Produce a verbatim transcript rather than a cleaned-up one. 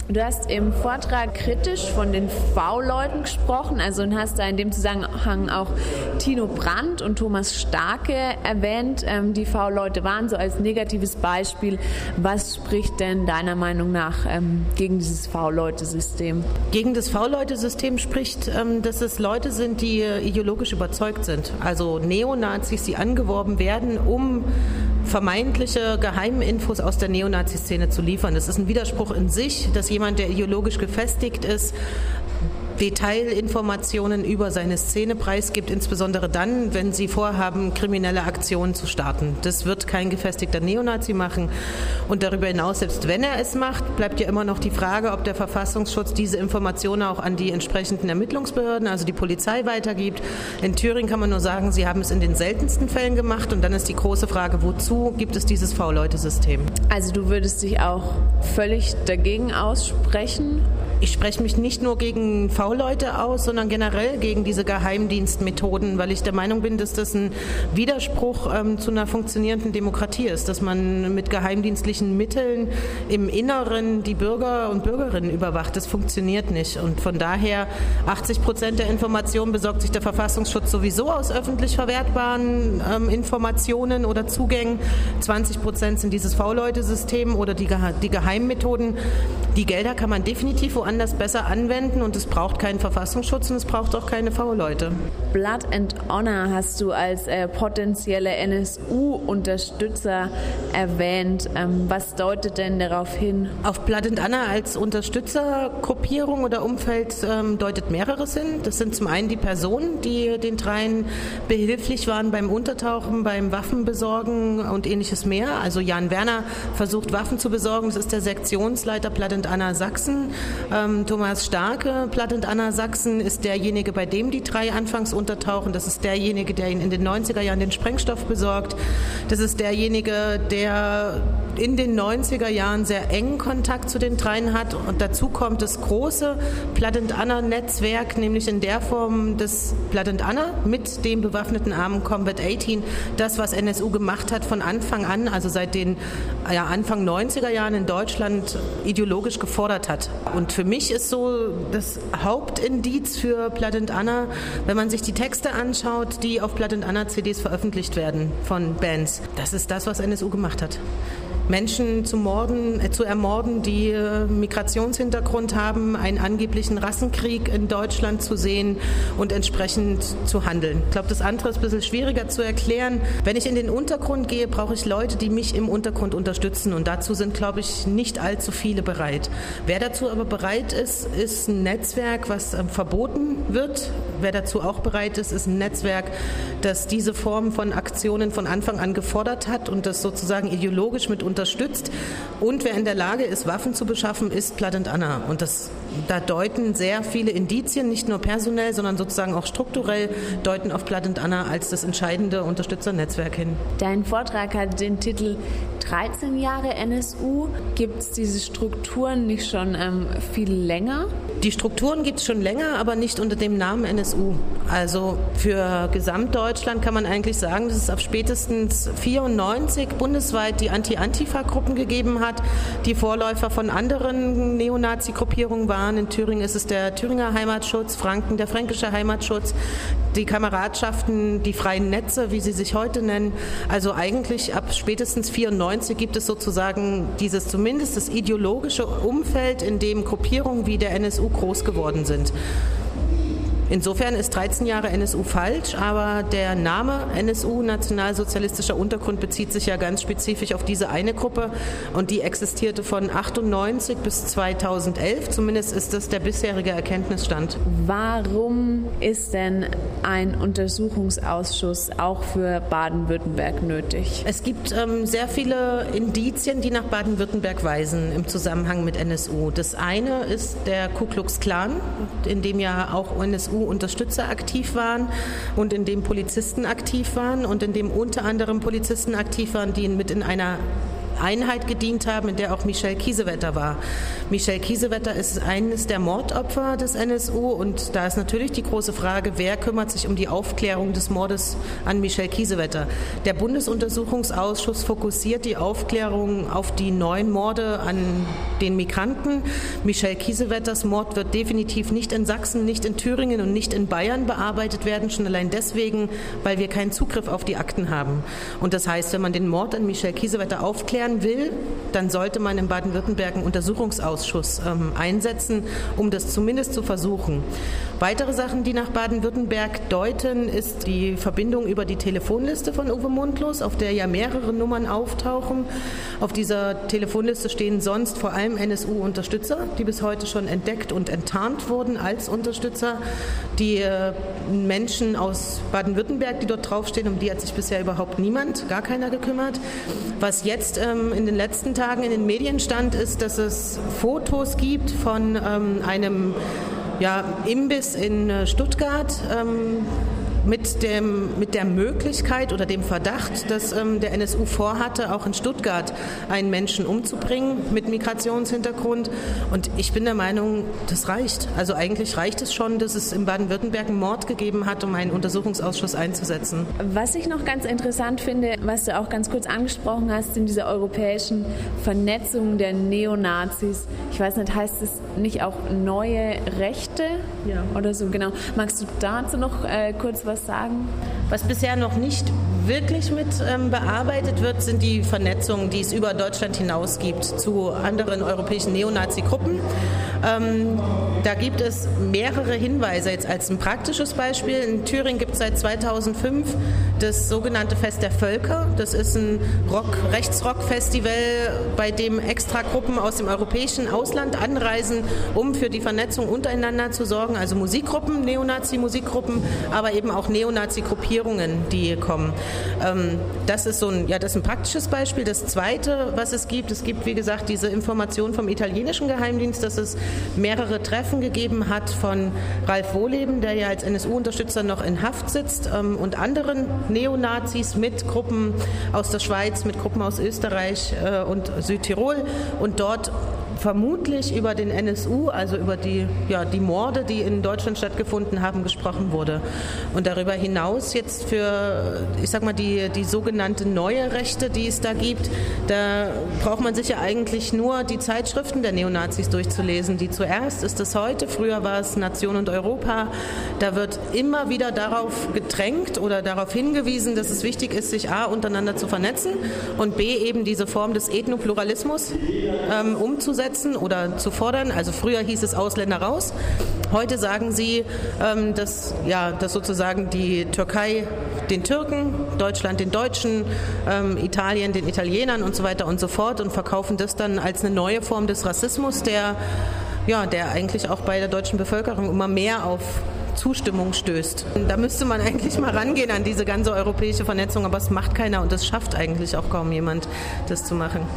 Du hast im Vortrag kritisch von den V-Leuten gesprochen, also und hast da in dem Zusammenhang auch Tino Brandt und Thomas Starke erwähnt. Ähm, die V-Leute waren so als negatives Beispiel. Was spricht denn deiner Meinung nach ähm, gegen dieses V-Leute-System? Gegen das V-Leute-System spricht, ähm, dass es Leute sind, die äh, ideologisch überzeugt sind. Also Neonazis, die angeworben werden, um vermeintliche Geheiminfos aus der Neonazi-Szene zu liefern. Das ist ein Widerspruch in sich, dass jemand, der ideologisch gefestigt ist, Detailinformationen über seine Szene preisgibt, insbesondere dann, wenn sie vorhaben, kriminelle Aktionen zu starten. Das wird kein gefestigter Neonazi machen. Und darüber hinaus, selbst wenn er es macht, bleibt ja immer noch die Frage, ob der Verfassungsschutz diese Informationen auch an die entsprechenden Ermittlungsbehörden, also die Polizei, weitergibt. In Thüringen kann man nur sagen, sie haben es in den seltensten Fällen gemacht. Und dann ist die große Frage, wozu gibt es dieses V-Leute-System? Also du würdest dich auch völlig dagegen aussprechen? Ich spreche mich nicht nur gegen V-Leute aus, sondern generell gegen diese Geheimdienstmethoden, weil ich der Meinung bin, dass das ein Widerspruch ähm, zu einer funktionierenden Demokratie ist, dass man mit geheimdienstlichen Mitteln im Inneren die Bürger und Bürgerinnen überwacht. Das funktioniert nicht. Und von daher achtzig Prozent der Informationen besorgt sich der Verfassungsschutz sowieso aus öffentlich verwertbaren ähm, Informationen oder Zugängen. zwanzig Prozent sind dieses V-Leute-System oder die, die Geheimmethoden. Die Gelder kann man definitiv woanders besser anwenden und es braucht keinen Verfassungsschutz und es braucht auch keine V-Leute. Blood and Honor hast du als äh, potenzielle N S U-Unterstützer erwähnt. Ähm, was deutet denn darauf hin? Auf Blood and Honor als Unterstützergruppierung oder Umfeld ähm, deutet mehreres hin. Das sind zum einen die Personen, die den dreien behilflich waren beim Untertauchen, beim Waffenbesorgen und ähnliches mehr. Also Jan Werner versucht Waffen zu besorgen. Das ist der Sektionsleiter Blood and Honor Sachsen. Ähm, Thomas Starke, Blood and Honor Sachsen, ist derjenige, bei dem die drei anfangs untertauchen. Das ist derjenige, der ihnen in den neunziger Jahren den Sprengstoff besorgt. Das ist derjenige, der in den neunziger Jahren sehr engen Kontakt zu den dreien hat. Und dazu kommt das große Blood and Honor Netzwerk, nämlich in der Form des Blood and Honor mit dem bewaffneten Arm Combat achtzehn. Das, was N S U gemacht hat von Anfang an, also seit den ja, Anfang neunziger Jahren in Deutschland ideologisch gefordert hat. Und für mich ist so das Hauptindiz für Blood and Honor, wenn man sich die Texte anschaut, die auf Blood and Honor C Ds veröffentlicht werden von Bands. Das ist das, was N S U gemacht hat. Menschen zu morden, äh, zu ermorden, die äh, Migrationshintergrund haben, einen angeblichen Rassenkrieg in Deutschland zu sehen und entsprechend zu handeln. Ich glaube, das andere ist ein bisschen schwieriger zu erklären. Wenn ich in den Untergrund gehe, brauche ich Leute, die mich im Untergrund unterstützen und dazu sind, glaube ich, nicht allzu viele bereit. Wer dazu aber bereit ist, ist ein Netzwerk, was äh, verboten wird. Wer dazu auch bereit ist, ist ein Netzwerk, das diese Form von Aktionen von Anfang an gefordert hat und das sozusagen ideologisch mit unterstützt. Und wer in der Lage ist, Waffen zu beschaffen, ist Blood and Honor. Und das, da deuten sehr viele Indizien, nicht nur personell, sondern sozusagen auch strukturell, deuten auf Blood and Honor als das entscheidende Unterstützernetzwerk hin. Dein Vortrag hat den Titel dreizehn Jahre N S U. Gibt es diese Strukturen nicht schon ähm, viel länger? Die Strukturen gibt es schon länger, aber nicht unter dem Namen N S U. Also für Gesamtdeutschland kann man eigentlich sagen, dass es ab spätestens vierundneunzig bundesweit die Anti-Antifa-Gruppen gegeben hat, die Vorläufer von anderen Neonazi-Gruppierungen waren. In Thüringen ist es der Thüringer Heimatschutz, Franken der Fränkische Heimatschutz, die Kameradschaften, die freien Netze, wie sie sich heute nennen. Also eigentlich ab spätestens vierundneunzig gibt es sozusagen dieses zumindest das ideologische Umfeld, in dem Gruppierungen wie der N S U groß geworden sind. Insofern ist dreizehn Jahre N S U falsch, aber der Name N S U, Nationalsozialistischer Untergrund, bezieht sich ja ganz spezifisch auf diese eine Gruppe und die existierte von achtundneunzig bis zweitausendelf, zumindest ist das der bisherige Erkenntnisstand. Warum ist denn ein Untersuchungsausschuss auch für Baden-Württemberg nötig? Es gibt ähm, sehr viele Indizien, die nach Baden-Württemberg weisen im Zusammenhang mit N S U. Das eine ist der Ku Klux Klan, in dem ja auch N S U Unterstützer aktiv waren und in dem Polizisten aktiv waren und in dem unter anderem Polizisten aktiv waren, die mit in einer Einheit gedient haben, in der auch Michel Kiesewetter war. Michel Kiesewetter ist eines der Mordopfer des N S U und da ist natürlich die große Frage, wer kümmert sich um die Aufklärung des Mordes an Michel Kiesewetter. Der Bundesuntersuchungsausschuss fokussiert die Aufklärung auf die neun Morde an den Migranten. Michel Kiesewetters Mord wird definitiv nicht in Sachsen, nicht in Thüringen und nicht in Bayern bearbeitet werden, schon allein deswegen, weil wir keinen Zugriff auf die Akten haben. Und das heißt, wenn man den Mord an Michel Kiesewetter aufklären will, dann sollte man in Baden-Württemberg einen Untersuchungsausschuss ähm, einsetzen, um das zumindest zu versuchen. Weitere Sachen, die nach Baden-Württemberg deuten, ist die Verbindung über die Telefonliste von Uwe Mundlos, auf der ja mehrere Nummern auftauchen. Auf dieser Telefonliste stehen sonst vor allem N S U-Unterstützer, die bis heute schon entdeckt und enttarnt wurden als Unterstützer. Die äh, Menschen aus Baden-Württemberg, die dort draufstehen, um die hat sich bisher überhaupt niemand, gar keiner gekümmert. Was jetzt ähm, in den letzten Tagen in den Medien stand, ist, dass es Fotos gibt von ähm, einem ja, Imbiss in Stuttgart, ähm, mit, dem, mit der Möglichkeit oder dem Verdacht, dass ähm, der N S U vorhatte, auch in Stuttgart einen Menschen umzubringen mit Migrationshintergrund. Und ich bin der Meinung, das reicht. Also eigentlich reicht es schon, dass es in Baden-Württemberg einen Mord gegeben hat, um einen Untersuchungsausschuss einzusetzen. Was ich noch ganz interessant finde, was du auch ganz kurz angesprochen hast, sind diese europäischen Vernetzungen der Neonazis. Ich weiß nicht, heißt es nicht auch neue Rechte? Ja. Oder so, genau. Magst du dazu noch äh, kurz was sagen? Was bisher noch nicht wirklich mit ähm, bearbeitet wird, sind die Vernetzungen, die es über Deutschland hinaus gibt zu anderen europäischen Neonazi-Gruppen. Ähm, da gibt es mehrere Hinweise. Jetzt als ein praktisches Beispiel. In Thüringen gibt es seit zweitausendfünf das sogenannte Fest der Völker. Das ist ein Rock, Rechtsrock-Festival, bei dem extra Gruppen aus dem europäischen Ausland anreisen, um für die Vernetzung untereinander zu sorgen. Also Musikgruppen, Neonazi-Musikgruppen, aber eben auch Neonazi-Gruppierungen, die kommen. Ähm, das ist so ein, ja, das ist ein praktisches Beispiel. Das Zweite, was es gibt, es gibt, wie gesagt, diese Information vom italienischen Geheimdienst, dass es mehrere Treffen gegeben hat von Ralf Wohleben, der ja als N S U-Unterstützer noch in Haft sitzt, ähm, und anderen Neonazis mit Gruppen aus der Schweiz, mit Gruppen aus Österreich äh, und Südtirol und dort vermutlich über den N S U, also über die, ja, die Morde, die in Deutschland stattgefunden haben, gesprochen wurde. Und darüber hinaus jetzt für, ich sag mal, die, die sogenannte neue Rechte, die es da gibt, da braucht man sich ja eigentlich nur die Zeitschriften der Neonazis durchzulesen. Die zuerst ist es heute, früher war es Nation und Europa. Da wird immer wieder darauf gedrängt oder darauf hingewiesen, dass es wichtig ist, sich A, untereinander zu vernetzen und B, eben diese Form des Ethnopluralismus ähm, umzusetzen oder zu fordern. Also früher hieß es Ausländer raus. Heute sagen sie, ähm, dass, ja, dass sozusagen die Türkei den Türken, Deutschland den Deutschen, ähm, Italien den Italienern und so weiter und so fort und verkaufen das dann als eine neue Form des Rassismus, der, ja, der eigentlich auch bei der deutschen Bevölkerung immer mehr auf Zustimmung stößt. Da müsste man eigentlich mal rangehen an diese ganze europäische Vernetzung, aber es macht keiner und es schafft eigentlich auch kaum jemand, das zu machen.